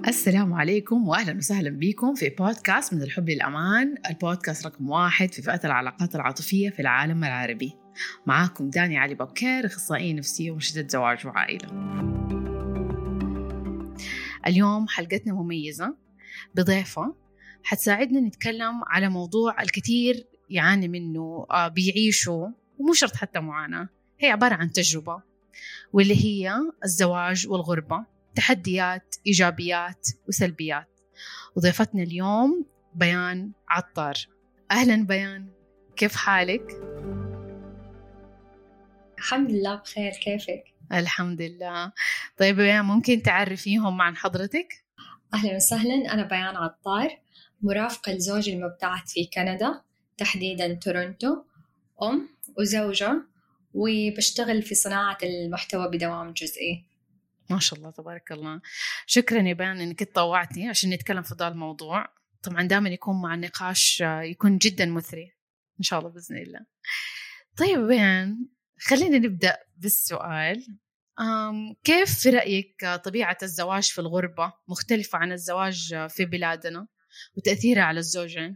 السلام عليكم وأهلا وسهلا بكم في بودكاست من الحب للأمان، البودكاست رقم 1 في فئة العلاقات العاطفية في العالم العربي. معاكم داني علي بكر، أخصائية نفسية ومرشدة زواج وعائلة. اليوم حلقتنا مميزة بضيفة حتساعدنا نتكلم على موضوع الكثير يعاني منه بيعيشوا، ومو شرط حتى معاناة، هي عبارة عن تجربة، واللي هي الزواج والغربة، تحديات، إيجابيات وسلبيات. وضيفتنا اليوم بيان عطار. أهلا بيان، كيف حالك؟ الحمد لله بخير، كيفك؟ الحمد لله. طيب بيان، ممكن تعرفيهم عن حضرتك؟ أهلا وسهلا، أنا بيان عطار، مرافقة لزوجي المبتعث في كندا، تحديدا تورونتو، أم وزوجة، وبشتغل في صناعة المحتوى بدوام جزئي. ما شاء الله تبارك الله. شكرا يا بيان انك تطوعتي عشان نتكلم في هذا الموضوع. طبعا دائما يكون مع النقاش يكون جدا مثري ان شاء الله باذن الله. طيب بيان، خلينا نبدا بالسؤال. كيف في رايك طبيعه الزواج في الغربه مختلفه عن الزواج في بلادنا وتاثيرها على الزوجين؟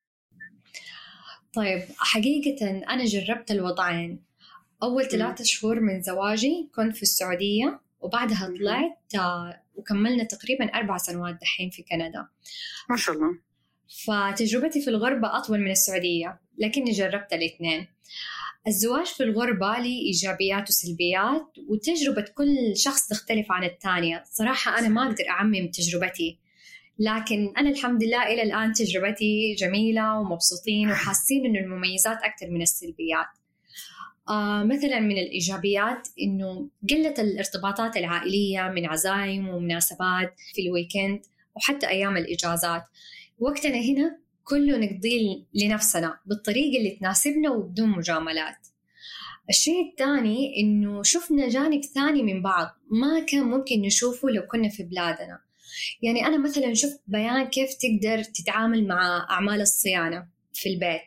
طيب حقيقة أنا جربت الوضعين. أول 3 شهور من زواجي كنت في السعودية، وبعدها طلعت وكملنا تقريبا 4 سنوات دحين في كندا. ما شاء الله. فتجربتي في الغربة أطول من السعودية، لكني جربت الاثنين. الزواج في الغربة لي إيجابيات وسلبيات، وتجربة كل شخص تختلف عن الثانية. صراحة أنا ما أقدر أعمم تجربتي، لكن أنا الحمد لله إلى الآن تجربتي جميلة ومبسوطين وحاسين إنه المميزات أكثر من السلبيات. مثلا من الإيجابيات إنه قلة الارتباطات العائلية من عزايم ومناسبات في الويكند وحتى أيام الإجازات. وقتنا هنا كله نقضيه لنفسنا بالطريقة اللي تناسبنا وبدون مجاملات. الشيء الثاني إنه شفنا جانب ثاني من بعض ما كان ممكن نشوفه لو كنا في بلادنا. يعني أنا مثلا شفت بيان كيف تقدر تتعامل مع أعمال الصيانة في البيت،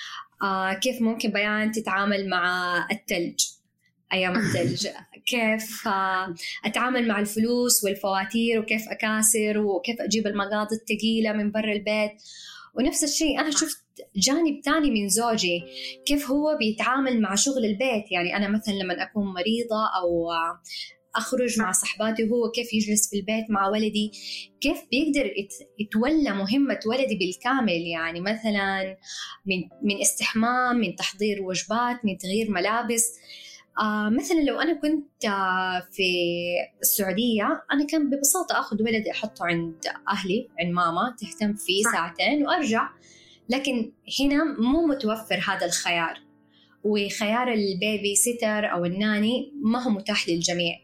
كيف ممكن بيان تتعامل مع الثلج أيام الثلج، كيف أتعامل مع الفلوس والفواتير، وكيف أكاسر، وكيف أجيب المقاضي الثقيلة من برا البيت. ونفس الشيء أنا شفت جانب تاني من زوجي، كيف هو بيتعامل مع شغل البيت. يعني أنا مثلا لما أكون مريضة أو أخرج مع صحباتي، وهو كيف يجلس في البيت مع ولدي، كيف بيقدر يتولى مهمة ولدي بالكامل. يعني مثلا من استحمام، من تحضير وجبات، من تغيير ملابس. مثلا لو أنا كنت في السعودية، أنا كان ببساطة أخذ ولدي أحطه عند أهلي، عند ماما تهتم فيه 2 ساعتين وأرجع. لكن هنا مو متوفر هذا الخيار، وخيار البيبي سيتر أو الناني ما هو متاح للجميع.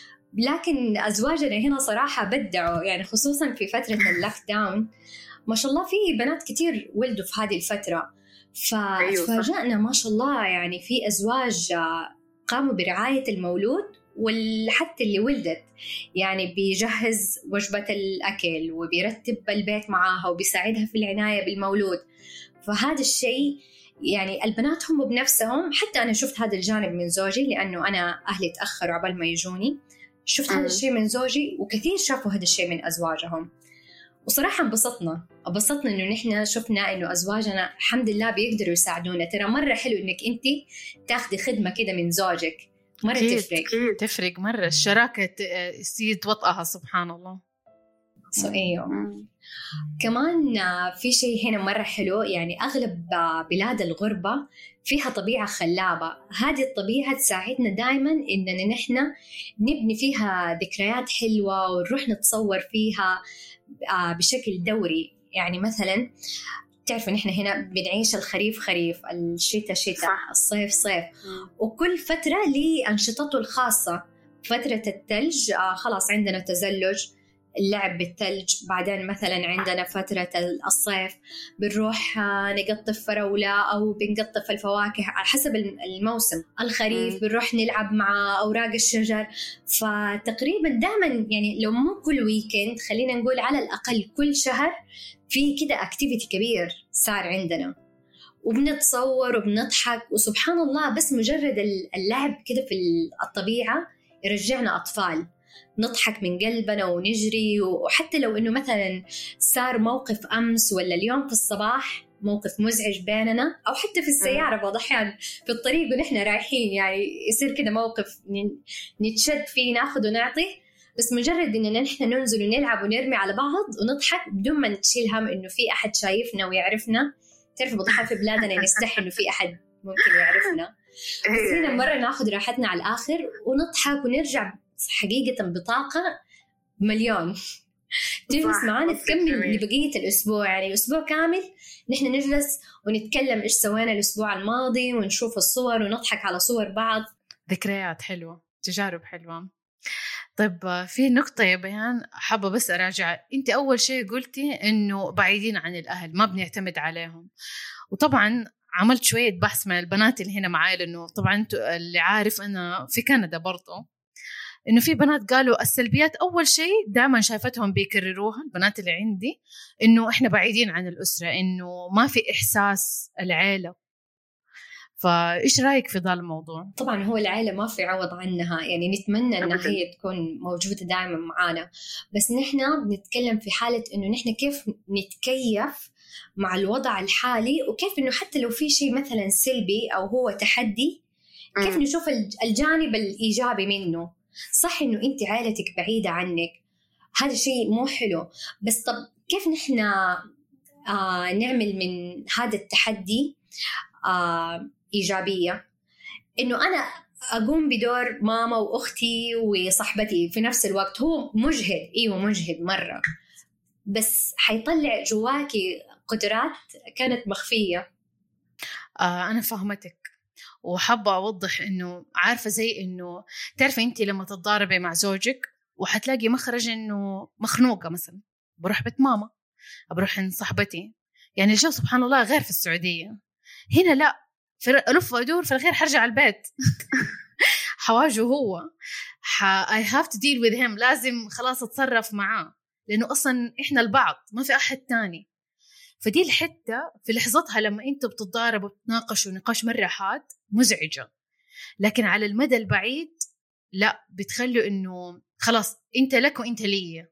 لكن أزواجنا هنا صراحة بدعوا، يعني خصوصا في فترة اللوك داون ما شاء الله في بنات كتير ولدوا في هذه الفترة. فتفاجأنا ما شاء الله، يعني في أزواج قاموا برعاية المولود، وحتى اللي ولدت يعني بيجهز وجبة الأكل وبيرتب البيت معاها وبيساعدها في العناية بالمولود. فهذا الشيء يعني البنات هم بنفسهم. حتى أنا شفت هذا الجانب من زوجي، لأنه أنا أهلي تأخروا عبال ما يجوني. شفت هذا الشيء من زوجي، وكثير شافوا هذا الشيء من أزواجهم. وصراحة انبسطنا إنه نحن شفنا إنه أزواجنا الحمد لله بيقدروا يساعدونا. ترى مرة حلو إنك أنت تاخدي خدمة كده من زوجك، مرة تفرق مرة. الشراكة يزيد وطئها سبحان الله. أيوه. كمان في شيء هنا مرة حلو، يعني أغلب بلاد الغربة فيها طبيعة خلابة. هذه الطبيعة تساعدنا دائما إننا نحن نبني فيها ذكريات حلوة ونروح نتصور فيها بشكل دوري. يعني مثلا تعرف نحن هنا بنعيش الخريف خريف، الشتاء شتاء، الصيف صيف، وكل فترة لأنشطته الخاصة. فترة الثلج خلاص عندنا تزلج، اللعب بالثلج. بعدين مثلا عندنا فترة الصيف بنروح نقطف فراولة أو بنقطف الفواكه على حسب الموسم. الخريف بنروح نلعب مع أوراق الشجر. فتقريبا دائما يعني لو مو كل ويكند، خلينا نقول على الأقل كل شهر في كده اكتيفيتي كبير صار عندنا، وبنتصور وبنضحك. وسبحان الله بس مجرد اللعب كده في الطبيعة يرجعنا أطفال. نضحك من قلبنا ونجري. وحتى لو إنه مثلا صار موقف أمس ولا اليوم في الصباح موقف مزعج بيننا، أو حتى في السيارة بعض الأحيان في الطريق ونحن رايحين، يعني يصير كده موقف نتشد فيه ناخذ ونعطي، بس مجرد إننا نحن ننزل ونلعب ونرمي على بعض ونضحك بدون ما نشيل هم إنه في أحد شايفنا ويعرفنا. تعرف بضحك في بلادنا نستحي إنه في أحد ممكن يعرفنا، بس هنا مرة ناخذ راحتنا على الآخر ونضحك ونرجع حقيقة بطاقة مليون تجلس معانا تكمل لبقية الأسبوع. يعني أسبوع كامل نحن نجلس ونتكلم إيش سوينا الأسبوع الماضي ونشوف الصور ونضحك على صور بعض. ذكريات حلوة، تجارب حلوة. طيب في نقطة يا بيان حابة بس أراجع. أنت أول شيء قلتي إنه بعيدين عن الأهل ما بنعتمد عليهم، وطبعا عملت شوية بحث مع البنات اللي هنا معاي، لأنه طبعا اللي عارف أنا في كندا برضو، إنه في بنات قالوا السلبيات أول شيء دائما شايفتهم بيكرروها البنات اللي عندي، إنه إحنا بعيدين عن الأسرة، إنه ما في إحساس العيلة. فإيش رأيك في ذا الموضوع؟ طبعا هو العائلة ما في عوض عنها، يعني نتمنى أنها هي تكون موجودة دائما معانا، بس نحن بنتكلم في حالة إنه نحن كيف نتكيف مع الوضع الحالي، وكيف إنه حتى لو في شيء مثلا سلبي أو هو تحدي كيف نشوف الجانب الإيجابي منه. صح إنه أنت عائلتك بعيدة عنك، هذا شيء مو حلو، بس طب كيف نحن نعمل من هذا التحدي إيجابية؟ إنه أنا أقوم بدور ماما وأختي وصاحبتي في نفس الوقت. هو مجهد، إيوه مجهد مرة، بس حيطلع جواكي قدرات كانت مخفية. أنا فهمتك، وحابة أوضح إنه عارفة زي إنه تعرفي أنت لما تتضاربي مع زوجك وحتلاقي مخرج إنه مخنوقة، مثلا بروح بيت ماما، بروح عند صاحبتي، يعني الجو سبحان الله غير في السعودية. هنا لا، ألف وأدور في الخير حرجع البيت حواجه هو I have to deal with him، لازم خلاص أتصرف معاه، لأنه أصلا إحنا البعض ما في أحد تاني. فدي الحتة في لحظتها لما أنتوا بتتضاربوا وبتناقشوا نقاش مرة حاد مزعجة، لكن على المدى البعيد لا، بتخلوا إنه خلاص أنت لك وأنت لي.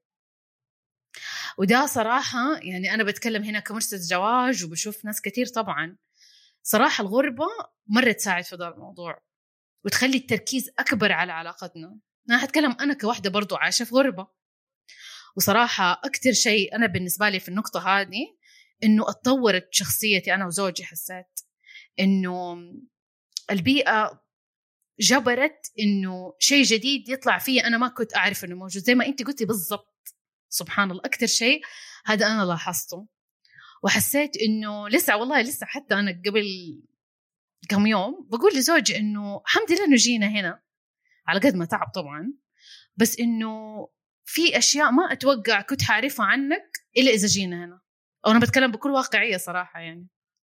وده صراحة يعني أنا بتكلم هنا كمرشدة زواج وبشوف ناس كتير، طبعا صراحة الغربة مرة تساعد في هذا الموضوع وتخلي التركيز أكبر على علاقتنا. أنا هتكلم أنا كواحدة برضو عايشة في غربة، وصراحة أكتر شيء أنا بالنسبة لي في النقطة هذه إنه اتطورت شخصيتي أنا وزوجي. حسيت إنه البيئة جبرت إنه شيء جديد يطلع فيه أنا ما كنت أعرف إنه موجود، زي ما أنت قلتي بالضبط. سبحان الله، أكتر شيء هذا أنا لاحظته، وحسيت إنه لسه حتى أنا قبل كم يوم بقول لزوجي إنه الحمد لله إنه جينا هنا، على قد ما تعب طبعا، بس إنه في أشياء ما أتوقع كنت حعرفها عنك إلا إذا جينا هنا. وأنا بتكلم بكل واقعية صراحة يعني.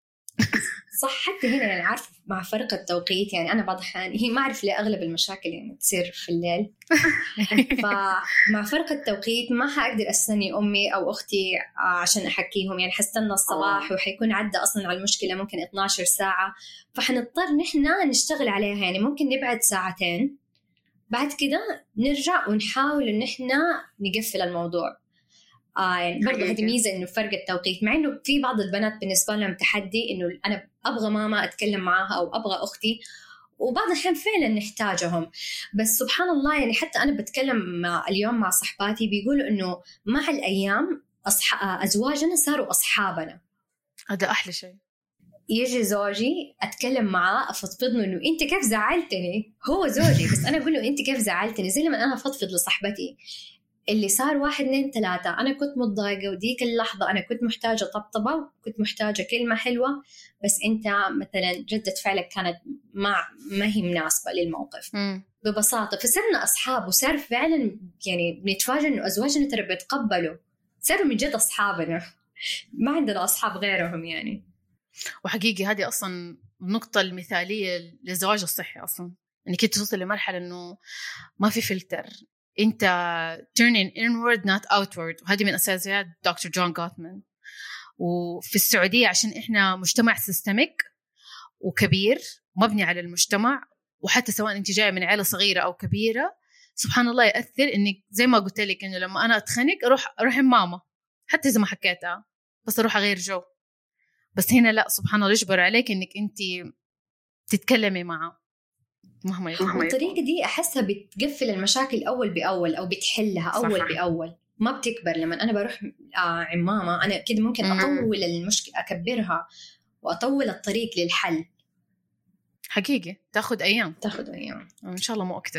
صح، حتى هنا يعني عارف مع فرق التوقيت، يعني أنا بعض الأحيان هي ما أعرف ليه أغلب المشاكل يعني تصير في الليل فمع فرق التوقيت ما حأقدر أستني أمي أو أختي عشان أحكيهم، يعني حستنى الصباح وحيكون عدى أصلا على المشكلة ممكن 12 ساعة، فحنضطر نحنا نشتغل عليها. يعني ممكن نبعد ساعتين، بعد كده نرجع ونحاول إن إحنا نقفل الموضوع. يعني برضه هذه ميزة إنه فرق التوقيت، مع إنه في بعض البنات بالنسبة لهم تحدي إنه أنا أبغى ماما أتكلم معاها أو أبغى أختي، وبعض الأحيان فعلا نحتاجهم. بس سبحان الله يعني حتى أنا بتكلم اليوم مع صحباتي بيقولوا إنه مع الأيام أزواجنا صاروا أصحابنا. هذا أحلى شيء. يجي زوجي أتكلم معاه أفضفض له إنه أنت كيف زعلتني، هو زوجي بس أنا أقول له أنت كيف زعلتني، زي لما أنا أفضفض لصحبتي اللي صار 1 2 3 أنا كنت متضايقة وديك اللحظة أنا كنت محتاجة طبطبة وكنت محتاجة كلمة حلوة، بس أنت مثلا ردة فعلك كانت ما هي مناسبة للموقف. ببساطة فصرنا أصحاب، وصار فعلا يعني بنتفاجئ إنه أزواجنا ترى بيتقبلوا، صاروا من جد أصحابنا، ما عندنا أصحاب غيرهم يعني. وحقيقي هذه أصلا النقطة المثالية للزواج الصحي أصلا، إنك يعني توصل لمرحلة إنه ما في فلتر، أنت turning inward not outward. وهذه من أساسيات دكتور جون غوتمان. وفي السعودية عشان إحنا مجتمع سيستميك وكبير مبني على المجتمع، وحتى سواء أنت جاية من عائلة صغيرة أو كبيرة، سبحان الله يأثر إنك زي ما قلت لك إنه لما أنا أتخنق أروح ماما حتى إذا ما حكيتها، بس أروح أغير جو. بس هنا لا، سبحان الله يجبر عليك إنك أنت تتكلمي معه مهما يكون. الطريقة دي أحسها بتقفل المشاكل أول بأول أو بتحلها أول صح. بأول ما بتكبر. لما أنا بروح عمامة أنا كده ممكن أطول المشكلة، أكبرها وأطول الطريق للحل. حقيقي تأخذ أيام إن شاء الله مو أكتر.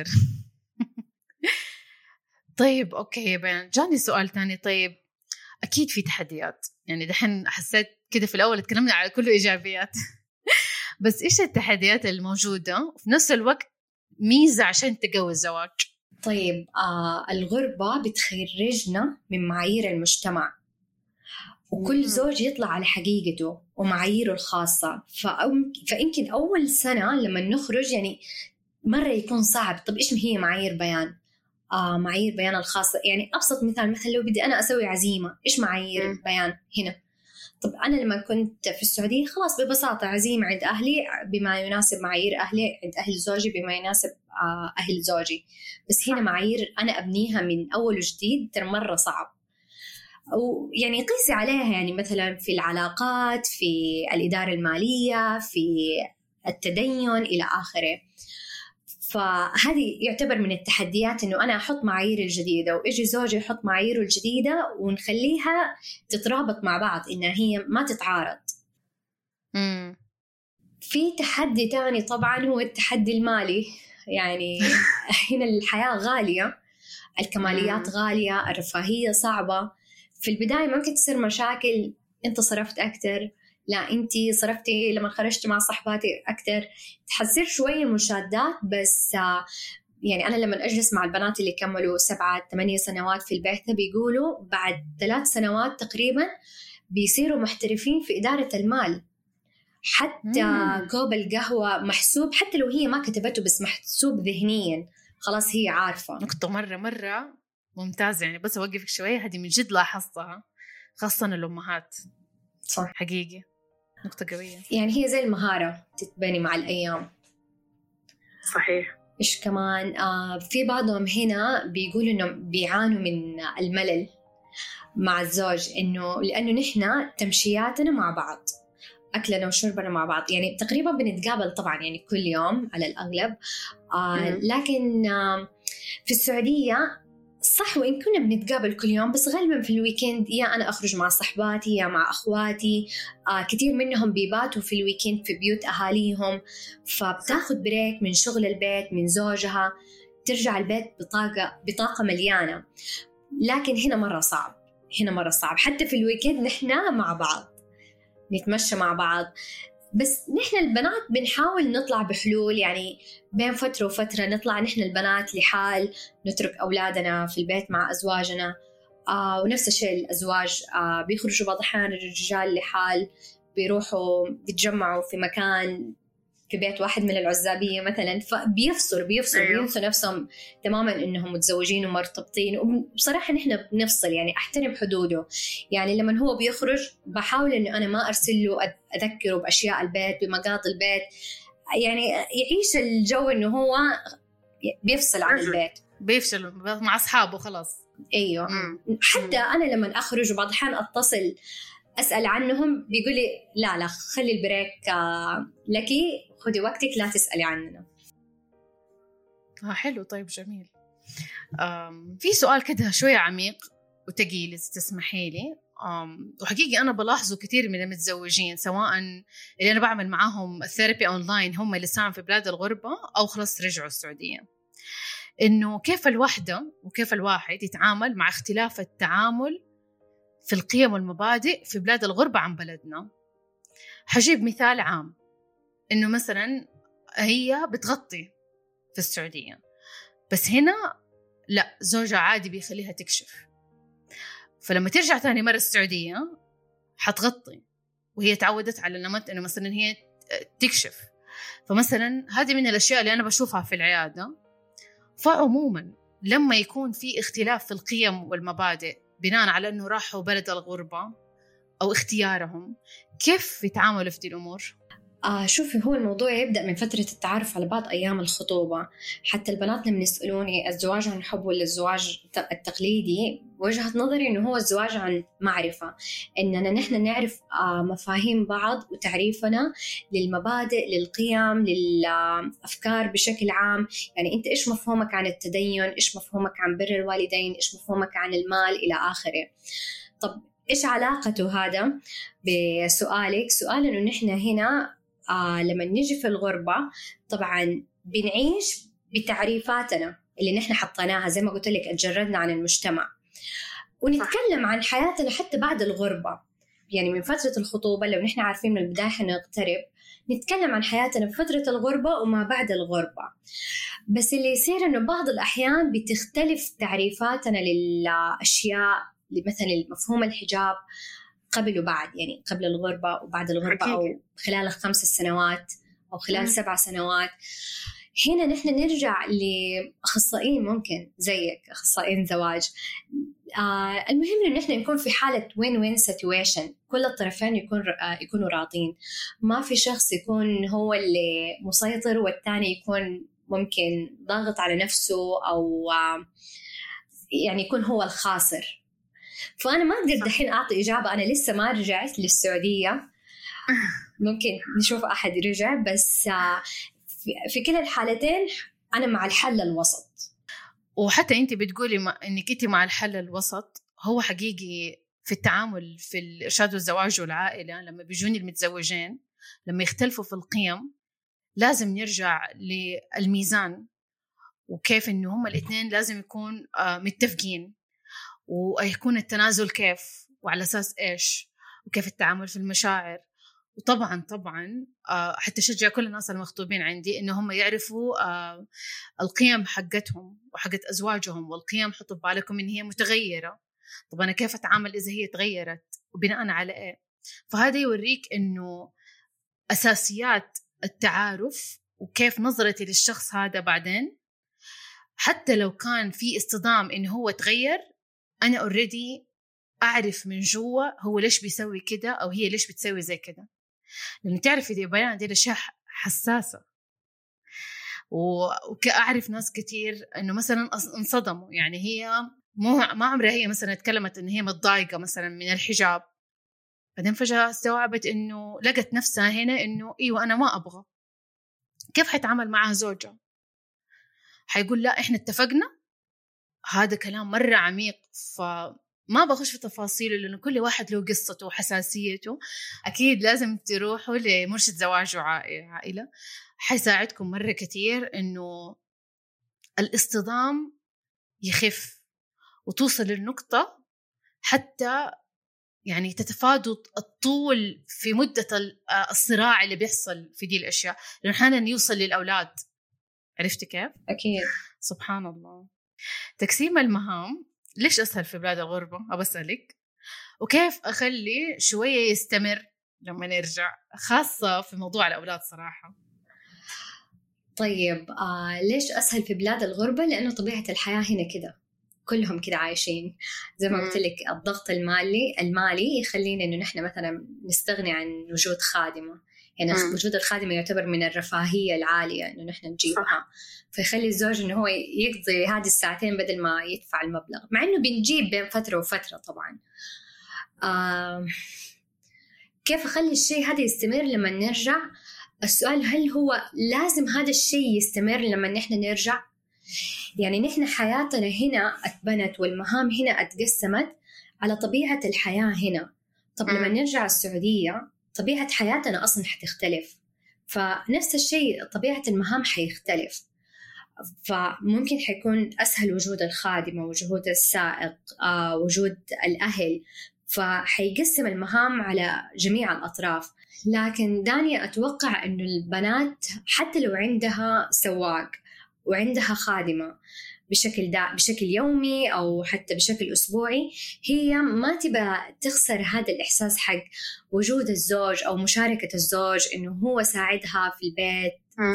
طيب أوكي يا بيان، جاني سؤال تاني. طيب أكيد في تحديات، يعني دحين حسيت كده في الأول اتكلمنا على كله إيجابيات. بس إيش التحديات الموجودة وفي نفس الوقت ميزة عشان تقوي الزواج؟ طيب الغربة بتخرجنا من معايير المجتمع، وكل زوج يطلع على حقيقته ومعاييره الخاصة. فيمكن أول سنة لما نخرج يعني مرة يكون صعب. طب إيش هي معايير بيان؟ معايير بيان الخاصة. يعني أبسط مثال، مثلا لو بدي أنا أسوي عزيمة، إيش معايير بيان هنا؟ طب أنا لما كنت في السعودية خلاص ببساطة عزيمة عند أهلي بما يناسب معايير أهلي، عند أهل زوجي بما يناسب أهل زوجي. بس هنا معايير أنا أبنيها من أول وجديد، ترى مرة صعب. ويعني قيسي عليها يعني مثلا في العلاقات، في الإدارة المالية، في التدين إلى آخره. فهذه يعتبر من التحديات، إنه أنا أحط معايير الجديدة وإجي زوجي يحط معاييره الجديدة ونخليها تترابط مع بعض، إنها هي ما تتعارض. في تحدي تاني طبعا هو التحدي المالي. يعني هنا الحياة غالية، الكماليات غالية، الرفاهية صعبة. في البداية ممكن تصير مشاكل، أنت صرفت أكتر، لا أنتي صرفتي لما خرجت مع صحباتي أكتر، تحصير شوية مشادات. بس يعني أنا لما أجلس مع البنات اللي كملوا 7-8 سنوات في البعثة بيقولوا بعد 3 سنوات تقريبا بيصيروا محترفين في إدارة المال. حتى كوب القهوة محسوب، حتى لو هي ما كتبته بس محسوب ذهنيا، خلاص هي عارفة. نقطة مرة ممتازة، يعني بس أوقفك شوية، هذه من جد لاحظتها خاصة الأمهات. صح، حقيقي نقطة قوية. يعني هي زي المهارة تتبني مع الأيام. صحيح. إيش كمان في بعضهم هنا بيقولوا إنه بيعانوا من الملل مع الزوج، إنه لأنه نحن تمشياتنا مع بعض، أكلنا وشربنا مع بعض، يعني تقريبا بنتقابل طبعا يعني كل يوم على الأغلب. لكن في السعودية صح وإن كنا بنتقابل كل يوم، بس غالبا في الويكند يا أنا أخرج مع صحباتي يا مع أخواتي. كتير منهم بيباتوا في الويكند في بيوت أهاليهم، فبتاخد بريك من شغل البيت من زوجها، ترجع البيت بطاقة مليانة. لكن هنا مرة صعب، حتى في الويكند نحن مع بعض نتمشى مع بعض. بس نحن البنات بنحاول نطلع بحلول، يعني بين فترة وفترة نطلع نحن البنات لحال، نترك أولادنا في البيت مع أزواجنا. ونفس الشيء الأزواج بيخرجوا بعض الأحيان الرجال لحال، بيروحوا بيتجمعوا في مكان في بيت واحد من العزابية مثلا، فبيفصلوا بينسوا نفسهم تماما إنهم متزوجين ومرتبطين. وبصراحة نحن بنفصل، يعني أحترم حدوده. يعني لما هو بيخرج بحاول إنه أنا ما أرسل له أذكره بأشياء البيت بمقاطع البيت، يعني يعيش الجو إنه هو بيفصل عن البيت، بيفصل مع أصحابه خلاص. أيوة. حتى أنا لما أخرج وبعض الأحيان أتصل أسأل عنهم بيقولي لا خلي البريك لكي، خدي وقتك لا تسألي عننا. حلو. طيب جميل. في سؤال كده شوية عميق وتقيل إذا تسمحي لي. وحقيقي أنا بلاحظه كتير من المتزوجين، سواء اللي أنا بعمل معاهم الثيرابي أونلاين هم اللي ساهم في بلاد الغربة أو خلاص رجعوا السعودية، إنه كيف الوحدة وكيف الواحد يتعامل مع اختلاف التعامل في القيم والمبادئ في بلاد الغربة عن بلدنا. حجيب مثال عام، إنه مثلا هي بتغطي في السعودية، بس هنا لا، زوجها عادي بيخليها تكشف، فلما ترجع ثاني مرة السعودية حتغطي، وهي تعودت على النمط إنه مثلا هي تكشف. فمثلا هذه من الأشياء اللي أنا بشوفها في العيادة. فعموما لما يكون في اختلاف في القيم والمبادئ بناء على أنه راحوا بلد الغربة أو اختيارهم، كيف يتعاملوا في دي الأمور؟ شوفي، هو الموضوع يبدأ من فترة التعرف على بعض أيام الخطوبة. حتى البنات لما يسألوني الزواج عن حب ولا الزواج التقليدي، وجهة نظري إنه هو الزواج عن معرفة، إننا نحن نعرف مفاهيم بعض وتعريفنا للمبادئ، للقيم، للأفكار بشكل عام. يعني أنت إيش مفهومك عن التدين، إيش مفهومك عن بر الوالدين، إيش مفهومك عن المال إلى آخره. طب إيش علاقته هذا بسؤالك؟ سؤال إنه نحن هنا لما نيجي في الغربة طبعا بنعيش بتعريفاتنا اللي نحن حطيناها، زي ما قلت لك اتجردنا عن المجتمع، ونتكلم عن حياتنا حتى بعد الغربة. يعني من فترة الخطوبة لو نحن عارفين من البداية حنقترب، نتكلم عن حياتنا بفترة الغربة وما بعد الغربة. بس اللي يصير إنه بعض الأحيان بتختلف تعريفاتنا للأشياء، مثلا مفهوم الحجاب قبل وبعد، يعني قبل الغربة وبعد الغربة حقيقي. أو خلال 5 سنوات أو خلال 7 سنوات. هنا نحن نرجع لأخصائيين ممكن زيك، أخصائيين زواج. المهم إنه نحن نكون في حالة win-win situation، كل الطرفين يكونوا راضين. ما في شخص يكون هو اللي مسيطر والتاني يكون ممكن ضاغط على نفسه، أو يعني يكون هو الخاسر. فأنا ما أقدر دحين أعطي إجابة، أنا لسه ما رجعت للسعودية، ممكن نشوف أحد رجع. بس في كلا الحالتين أنا مع الحل الوسط. وحتى أنت بتقولي إنك أنت مع الحل الوسط. هو حقيقي في التعامل في الإرشاد والزواج والعائلة، لما بيجوني المتزوجين لما يختلفوا في القيم لازم نرجع للميزان، وكيف إنه هم الاثنين لازم يكون متفقين، ويكون التنازل كيف وعلى أساس إيش، وكيف التعامل في المشاعر. وطبعا حتى شجع كل الناس المخطوبين عندي إنه هم يعرفوا القيم حقتهم وحقت أزواجهم، والقيم حطوا بالكم إن هي متغيرة. طب أنا كيف أتعامل إذا هي تغيرت وبناء على إيه؟ فهذا يوريك إنه أساسيات التعارف وكيف نظرتي للشخص هذا بعدين، حتى لو كان في اصطدام إنه هو تغير، أنا أوريدي أعرف من جوا هو ليش بيسوي كده أو هي ليش بتسوي زي كده. لأن تعرفي دي بيان دي الأشياء حساسة. وكأعرف ناس كتير إنه مثلا انصدموا، يعني هي ما عمرها هي مثلا اتكلمت إن هي متضايقة مثلا من الحجاب، بعدين فجأة استوعبت إنه لقت نفسها هنا إنه إيوه أنا ما أبغى. كيف حيتعامل معها زوجها؟ حيقول لا إحنا اتفقنا؟ هذا كلام مرة عميق، فما بخش في تفاصيله لأنه كل واحد له قصته وحساسيته. أكيد لازم تروحوا لمرشد زواج وعائلة، حيساعدكم مرة كتير إنه الاصطدام يخف وتوصل للنقطة حتى يعني تتفادوا الطول في مدة الصراع اللي بيحصل في دي الأشياء، لأنه أحيانا يوصل للأولاد. عرفت كيف؟ أكيد. سبحان الله. تقسيم المهام ليش أسهل في بلاد الغربة؟ أبسألك. وكيف أخلي شوية يستمر لما نرجع، خاصة في موضوع الأولاد صراحة. طيب ليش أسهل في بلاد الغربة؟ لأنه طبيعة الحياة هنا كده، كلهم كده عايشين زي ما قلت لك. الضغط المالي يخلينا إنه نحن مثلا نستغني عن وجود خادمة. يعني وجود الخادمة يعتبر من الرفاهية العالية إنه نحن نجيبها، فيخلي الزوج إنه هو يقضي هذه الساعتين بدل ما يدفع المبلغ، مع إنه بنجيب بين فترة وفترة طبعا. كيف أخلي الشيء هذا يستمر لما نرجع؟ السؤال هل هو لازم هذا الشيء يستمر لما نحن نرجع؟ يعني نحن حياتنا هنا اتبنت والمهام هنا اتقسمت على طبيعة الحياة هنا. طب لما نرجع السعودية طبيعة حياتنا أصلا حتختلف، فنفس الشيء طبيعة المهام حيختلف. فممكن حيكون أسهل وجود الخادمة، وجود السائق، وجود الأهل، فحيقسم المهام على جميع الأطراف. لكن دانيا أتوقع أنه البنات حتى لو عندها سواق وعندها خادمة بشكل يومي أو حتى بشكل أسبوعي، هي ما تبى تخسر هذا الإحساس حق وجود الزوج أو مشاركة الزوج، إنه هو ساعدها في البيت،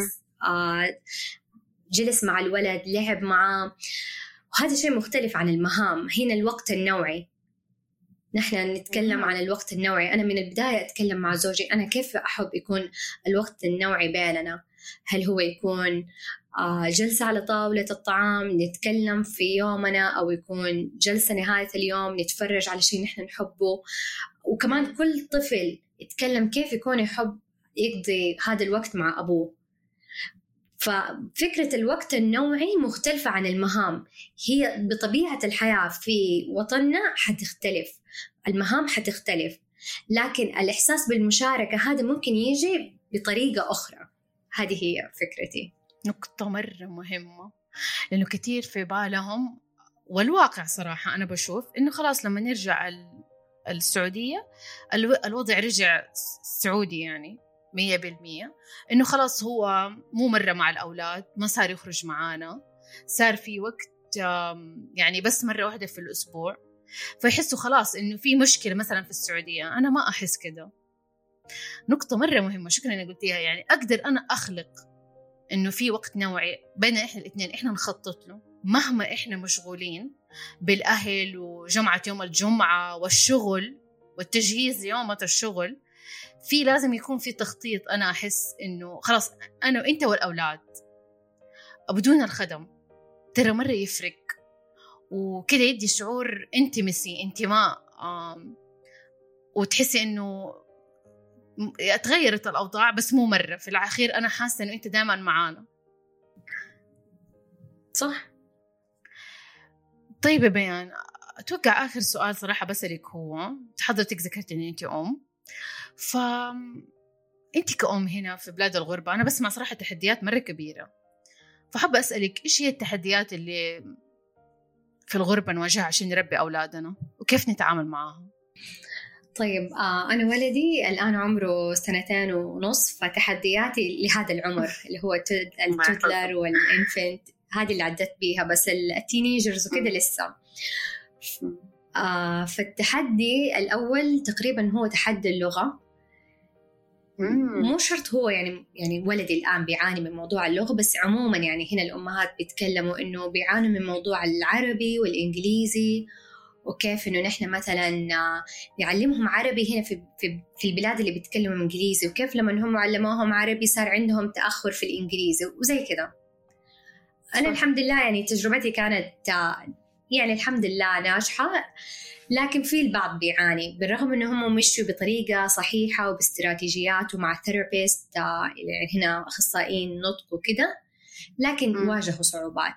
جلس مع الولد، لعب معه. وهذا شيء مختلف عن المهام. هنا الوقت النوعي، نحن نتكلم عن الوقت النوعي. أنا من البداية أتكلم مع زوجي أنا كيف أحب يكون الوقت النوعي بيننا. هل هو يكون جلسة على طاولة الطعام نتكلم في يومنا، أو يكون جلسة نهاية اليوم نتفرج على شيء نحن نحبه. وكمان كل طفل يتكلم كيف يكون يحب يقضي هذا الوقت مع أبوه. ففكرة الوقت النوعي مختلفة عن المهام. هي بطبيعة الحياة في وطننا حتختلف، المهام حتختلف، لكن الإحساس بالمشاركة هذا ممكن يجي بطريقة أخرى. هذه هي فكرتي. نقطة مرة مهمة، لأنه كتير في بالهم، والواقع صراحة أنا بشوف إنه خلاص لما نرجع السعودية الوضع رجع سعودي يعني 100%، إنه خلاص هو مو مرة مع الأولاد، ما صار يخرج معانا، صار في وقت يعني بس مرة واحدة في الأسبوع. فيحسوا خلاص إنه في مشكلة مثلا في السعودية. أنا ما أحس كده. نقطة مرة مهمة، شكرا إنك قلتيها. يعني أقدر أنا أخلق إنه في وقت نوعي بين إحنا الاثنين، إحنا نخطط له مهما إحنا مشغولين بالأهل وجمعة يوم الجمعة والشغل والتجهيز يومة الشغل. في لازم يكون في تخطيط. أنا أحس إنه خلاص أنا وإنت والأولاد بدون الخدم ترى مرة يفرق، وكده يدي شعور انتماء وتحسي إنه تغيرت الأوضاع، بس مو مرة. في الأخير أنا حاسة إنه أنت دائما معانا. صح. طيب يا بيان، أتوقع آخر سؤال صراحة بسألك هو، حضرتك ذكرت إن أنت أنت كأم هنا في بلاد الغربة، أنا بسمع صراحة تحديات مرة كبيرة، فحابة أسألك إيش هي التحديات اللي في الغربة نواجهها عشان نربي أولادنا، وكيف نتعامل معها؟ طيب أنا ولدي الآن عمره 2.5 سنين، فتحدياتي لهذا العمر اللي هو التودلر والإنفنت هذه اللي عدت بيها، بس التينيجرز وكده لسه. فالتحدي الأول تقريبا هو تحدي اللغة. مو شرط هو يعني ولدي الآن بيعاني من موضوع اللغة، بس عموما يعني هنا الأمهات بيتكلموا إنه بيعانوا من موضوع العربي والإنجليزي، وكيف إنه نحن مثلا نعلمهم عربي هنا في البلاد اللي بيتكلموا إنجليزي، وكيف لما هم علموهم عربي صار عندهم تأخر في الإنجليزي وزي كده. أنا الحمد لله يعني تجربتي كانت يعني الحمد لله ناجحة، لكن في البعض بيعاني بالرغم إنه هم مشوا بطريقة صحيحة وباستراتيجيات ومع ثيرابيست يعني هنا أخصائيين نطق وكده، لكن واجهوا صعوبات.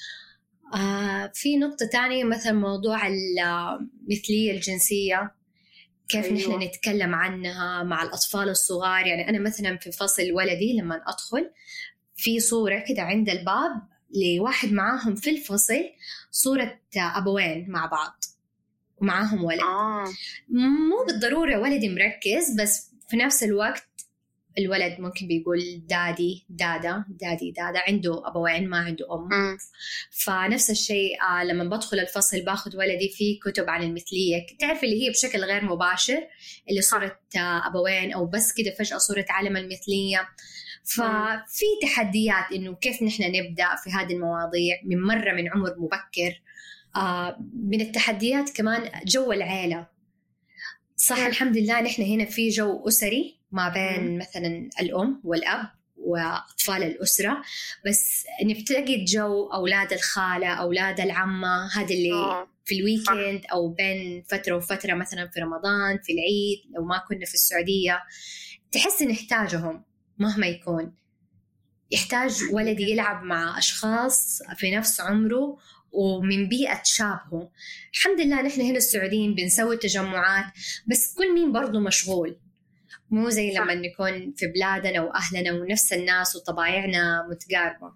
في نقطة تانية مثلا موضوع المثلية الجنسية، كيف نحن نتكلم عنها مع الأطفال الصغار. يعني أنا مثلا في فصل ولدي لما أدخل في صورة كده عند الباب لواحد معاهم في الفصل، صورة أبوين مع بعض ومعاهم ولد. مو بالضرورة ولدي مركز، بس في نفس الوقت الولد ممكن بيقول دادي دادا دادي دادا، عنده أبوين ما عنده أم. فنفس الشيء لما بدخل الفصل باخد ولدي في كتب عن المثلية، تعرف اللي هي بشكل غير مباشر اللي صورة أبوين أو بس كده فجأة صورة علم المثلية. ففي تحديات إنه كيف نحن نبدأ في هذه المواضيع من عمر مبكر. من التحديات كمان جو العيلة. صح الحمد لله نحن هنا في جو أسري ما بين مثلا الأم والأب وأطفال الأسرة، بس نفتقد جو أولاد الخالة أولاد العمة، هذا اللي في الويكند أو بين فترة وفترة، مثلا في رمضان في العيد لو ما كنا في السعودية تحس نحتاجهم. مهما يكون يحتاج ولدي يلعب مع أشخاص في نفس عمره ومن بيئة تشابهه. الحمد لله نحن هنا السعوديين بنسوي تجمعات، بس كل مين برضو مشغول، مو زي لما نكون في بلادنا وأهلنا ونفس الناس وطبايعنا متقاربة.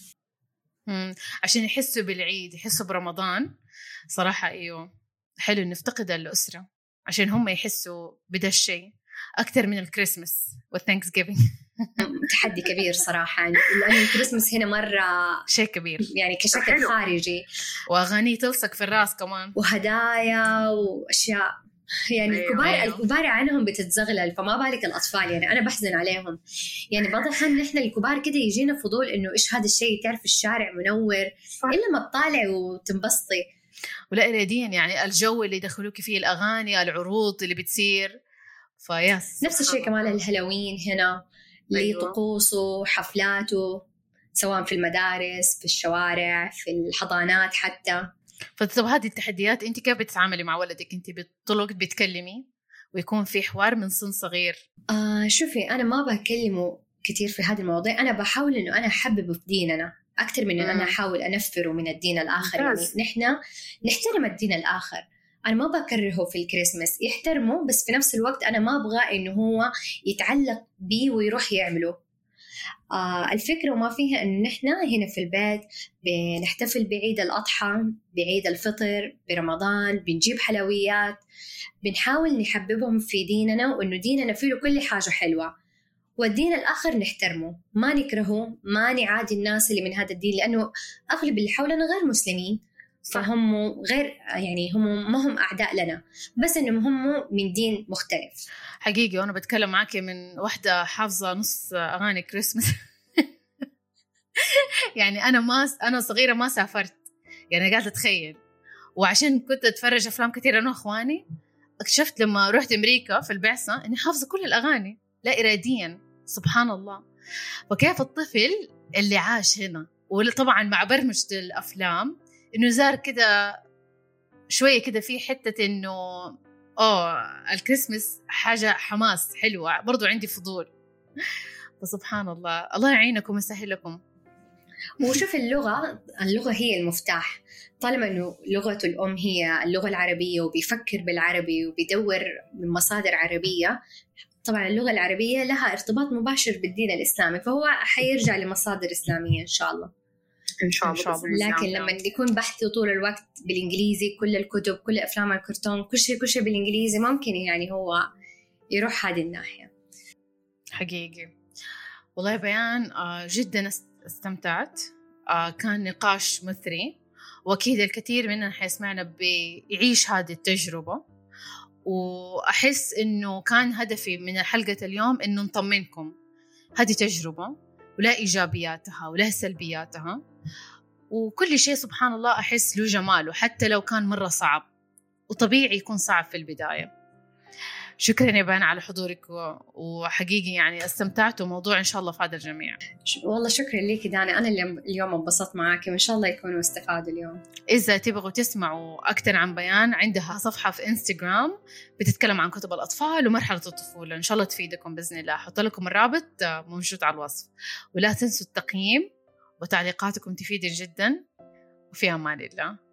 عشان يحسوا بالعيد يحسوا برمضان. صراحة أيوه حلو نفتقد الأسرة عشان هم يحسوا بدا الشيء أكثر من الكريسماس والثانكس جيفينج. تحدي كبير صراحة، لأن الكريسماس هنا مرة شيء كبير يعني كشكل خارجي، وأغاني تلصق في الراس كمان وهدايا وأشياء. يعني الكبار عنهم بتتزغلل، فما بالك الأطفال. يعني أنا بحزن عليهم. يعني بعض الأحيان نحن الكبار كده يجينا فضول إنه إيش هذا الشيء، تعرف الشارع منور إلا ما تطالع وتنبسطي. ولا إراديا يعني الجو اللي يدخلوك فيه، الأغاني، العروض اللي بتصير. فياس نفس الشيء كمان الهالوين هنا، أيوة. لطقوسه حفلاته، سواء في المدارس، في الشوارع، في الحضانات حتى. فطب هذه التحديات أنت كيف بتتعاملي مع ولدك؟ أنت بطلق بتكلمي ويكون في حوار من سن صغير؟ شوفي، أنا ما بكلمه كتير في هذه المواضيع. أنا بحاول إنه أنا أحببه في ديننا أكثر من إنه أنا أحاول أنفره من الدين الآخر. يعني نحن نحترم الدين الآخر، أنا ما بكرهه في الكريسماس، يحترمه، بس في نفس الوقت أنا ما أبغى إنه هو يتعلق بي ويروح يعمله. الفكرة وما فيها إن نحن هنا في البيت بنحتفل بعيد الأضحى، بعيد الفطر، برمضان، بنجيب حلويات، بنحاول نحببهم في ديننا، وإنه ديننا فيه كل حاجة حلوة، والدين الآخر نحترمه، ما نكرهه، ما نعادي الناس اللي من هذا الدين، لأنه أغلب اللي حولنا غير مسلمين، فهم غير يعني هم ما هم أعداء لنا، بس إنهم هم من دين مختلف. حقيقي وأنا بتكلم معك من واحدة حافظة نص أغاني كريسمس. يعني أنا صغيرة ما سافرت، يعني قاعدة أتخيل، وعشان كنت أتفرج أفلام كثيرة أنا وأخواني، اكتشفت لما رحت أمريكا في البعثة إني حافظة كل الأغاني لا إراديا، سبحان الله. وكيف الطفل اللي عاش هنا وطبعا مع برمجة الأفلام إنه زار كده شوية كده في حتة إنه الكريسماس حاجة حماس حلوة، برضو عندي فضول. فسبحان الله، الله يعينكم ويسهل لكم. وشوف اللغة هي المفتاح، طالما إنه لغته الأم هي اللغة العربية وبيفكر بالعربي وبيدور من مصادر عربية، طبعا اللغة العربية لها ارتباط مباشر بالدين الإسلامي، فهو حيرجع لمصادر إسلامية إن شاء الله. إن شاء الله. لكن لما يكون بحثه طول الوقت بالإنجليزي، كل الكتب، كل أفلام الكرتون، كل شيء بالإنجليزي، ممكن يعني هو يروح هذه الناحية. حقيقي والله بيان جدا استمتعت، كان نقاش مثري، وأكيد الكثير مننا حيسمعنا بيعيش هذه التجربة. وأحس إنه كان هدفي من حلقة اليوم إنه نطمنكم، هذه تجربة ولا إيجابياتها ولا سلبياتها، وكل شيء سبحان الله أحس له جماله، حتى لو كان مرة صعب، وطبيعي يكون صعب في البداية. شكرا يا بان على حضورك، وحقيقي يعني استمتعت، وموضوع إن شاء الله فاد الجميع. والله شكرا لك دانا، أنا اليوم انبسطت معاك، وإن شاء الله يكونوا استفادوا اليوم. إذا تبغوا تسمعوا أكثر عن بيان، عندها صفحة في إنستغرام بتتكلم عن كتب الأطفال ومرحلة الطفولة، إن شاء الله تفيدكم بإذن الله. أحط لكم الرابط موجود على الوصف، ولا تنسوا التقييم وتعليقاتكم تفيد جدا، وفي أمان الله.